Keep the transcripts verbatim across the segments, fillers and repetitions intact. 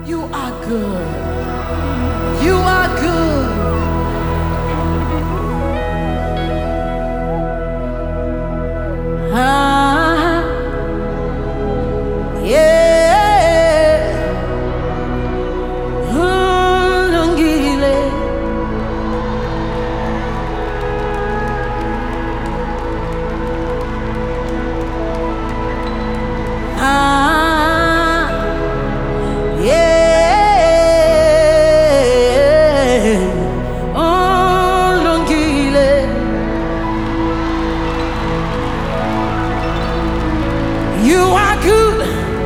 You are good. You are good. Ah, yeah. Ulungile. Ah, yeah. Ulungile. You are good.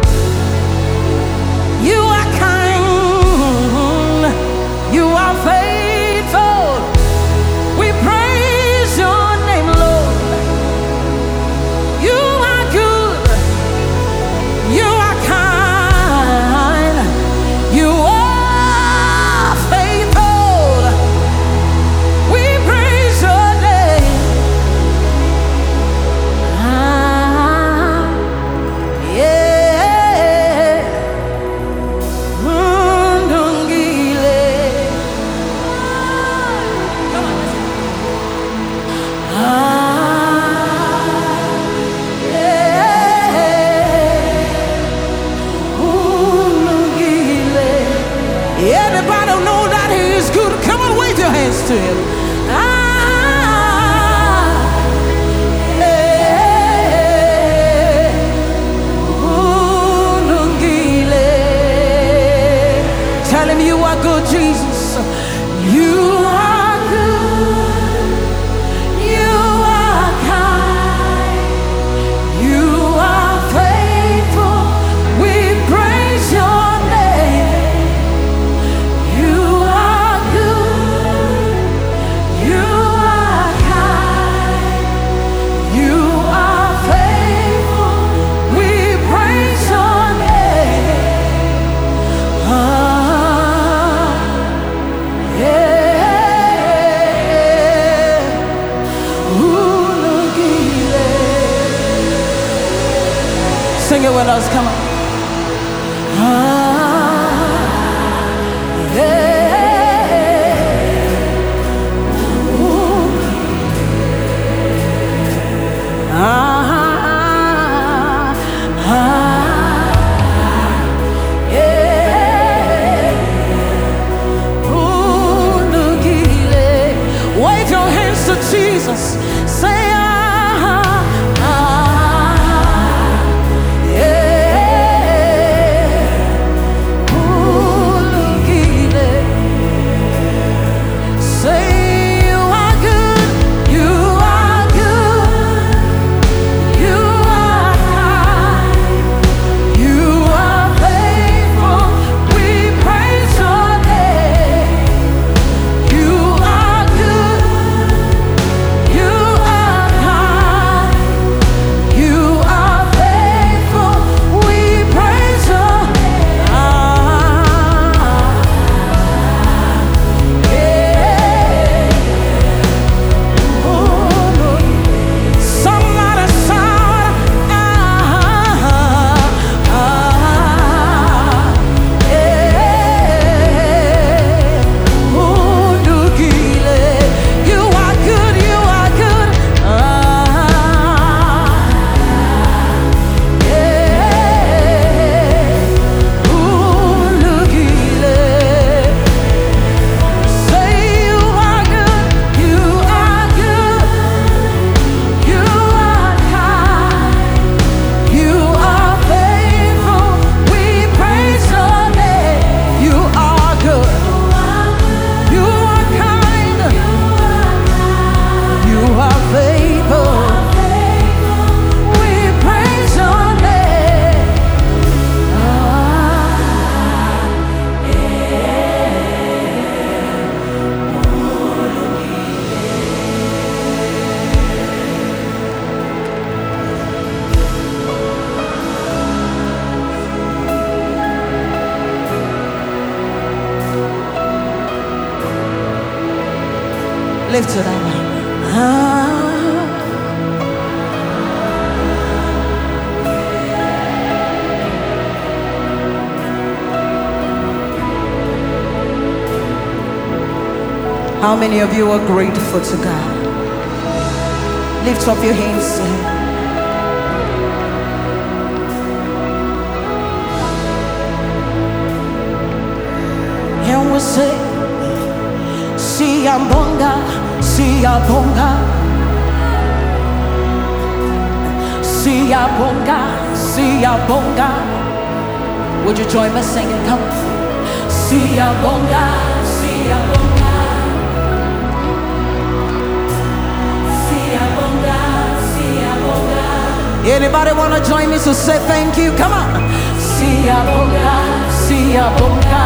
You are kind. You are faithful. We praise your name, Lord. You are good. You are kind. You are faithful. We praise your name. Ah, yeah. Undungile. Come on, let's go. Ah, yeah. Undungile. Everybody know that he is good. Come on, wave your hands to him. Ah, yeah. Undungile. Tell him you are good, Jesus. You are good. You are kind. You are faithful. We praise your name. You are good. You are kind. You are faithful. We praise your name. Ah, yeah. Ulungile. Sing it with us, come on. Ah, yeah. Ooh. Ah, ah, yeah. Ulungile. Wave your hands to Jesus. Say ah, ah, yeah. Ulungile. Say you are good. You are good. You are kind. You are faithful. We praise your name. You are good. You are kind. You are faithful. We praise your name. Ah, yeah. Oh, Lord. Somebody shout, ah, ah, yeah. Undungile. You are good, you are good. Ah, yeah. Undungile. Say you are good, you are good. You are kind. You are faithful. We praise your name. You are good. You are kind. You are faithful. We praise your name. Ah, lift it up. Ah, How many of you are grateful to God? Lift up your hands to Him. And we say, Siyabonga, Siyabonga, Siyabonga, Siyabonga. Would you join me singing? Come. Siyabonga, Siyabonga, Siyabonga, Siyabonga. Anybody want to join me to say thank you? Come on. Siyabonga, Siyabonga,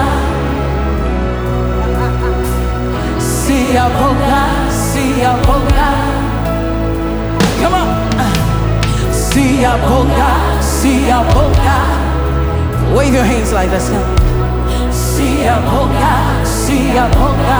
Siyabonga, Siyabonga. Come on. Siyabonga, Siyabonga. Wave your hands like this. Come. Siyabonga, Siyabonga.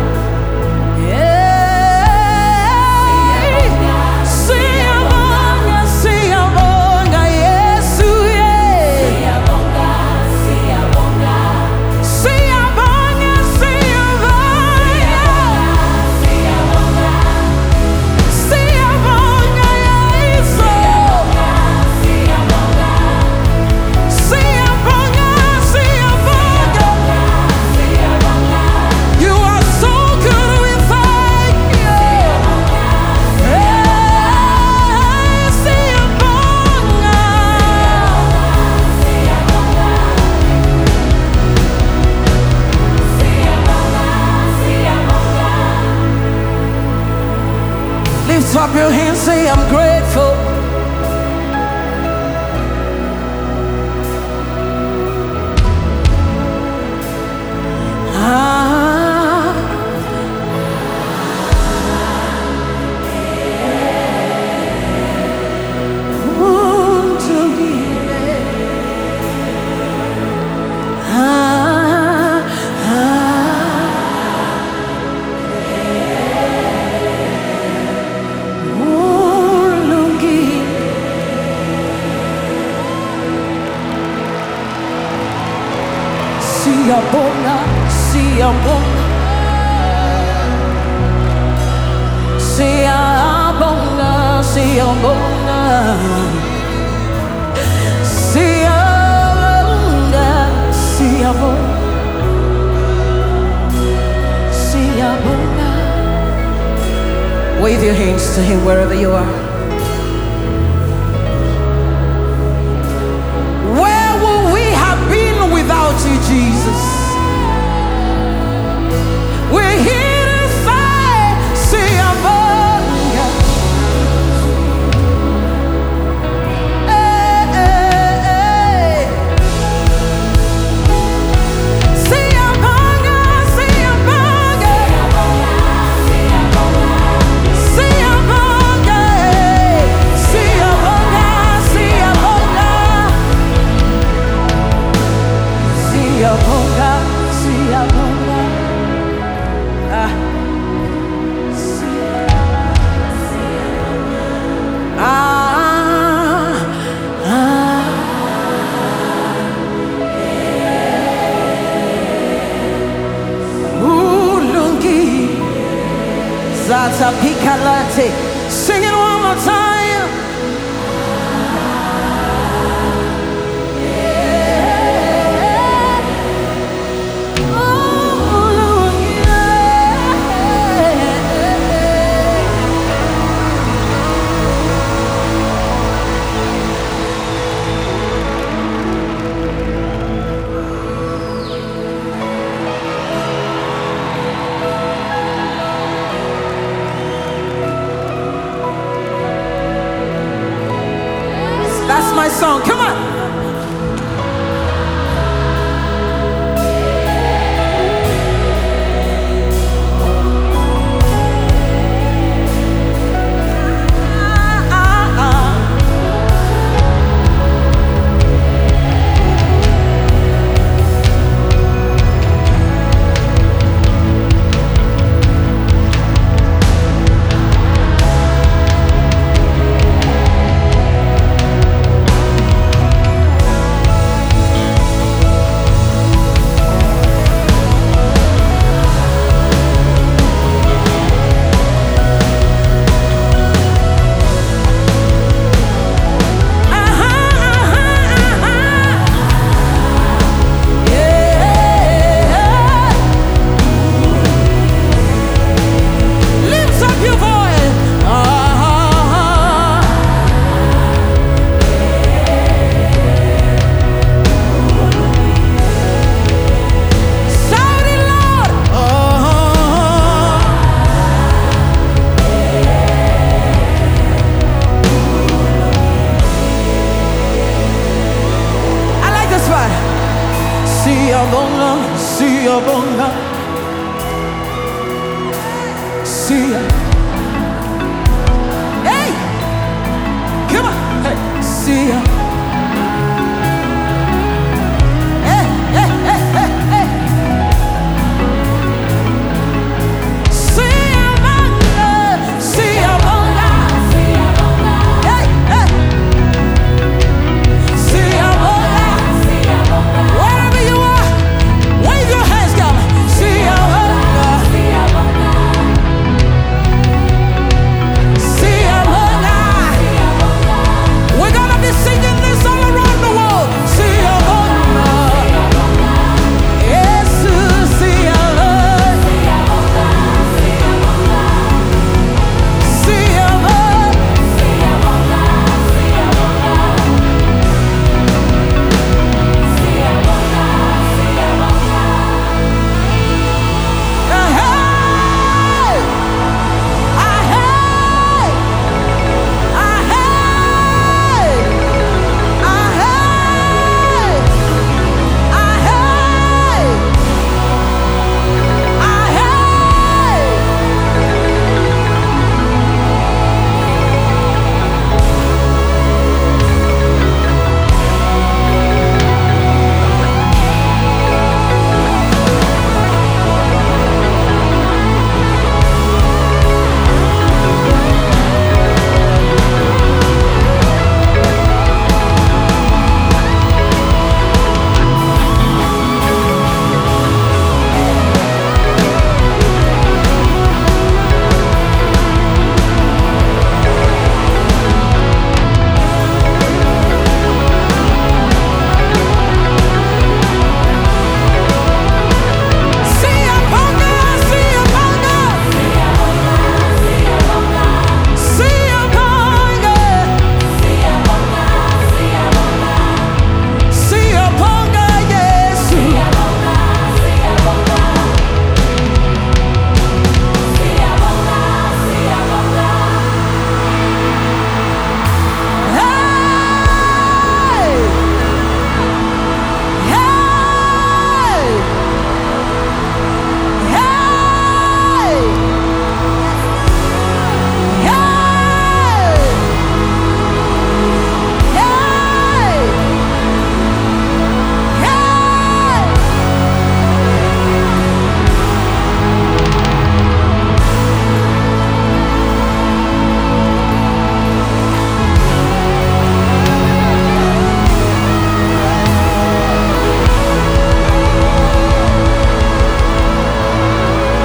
Lift up your hands, say I'm grateful. Ah, want to give. Ah, ah. Siyabonga, Siyabonga, Siyabonga, Siyabonga, Siyabonga, Siyabonga, Siyabonga. Wave your hands to Him wherever you are. Where would we have been without you, Jesus? We're here to say, Siyabonga. Hey, hey, hey. Siyabonga, Siyabonga, Siyabonga, Siyabonga, Siyabonga, Siyabonga, Siyabonga. Ah. Ah, ah. Ulungi Zata Pikalate. Sing it one more time. Siyabonga, siyabonga, siya. Hey, come on, hey, siya. Hey, hey, hey, hey, hey. Siyabonga, siyabonga, hey, hey. Siyabonga, wherever you are, wave your hands, God. Siyabonga, siyabonga. We're gonna be singing this all around the world. Siyabonga, Jesus, siyabonga, siyabonga.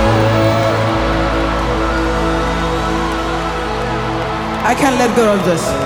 I can't let go of this.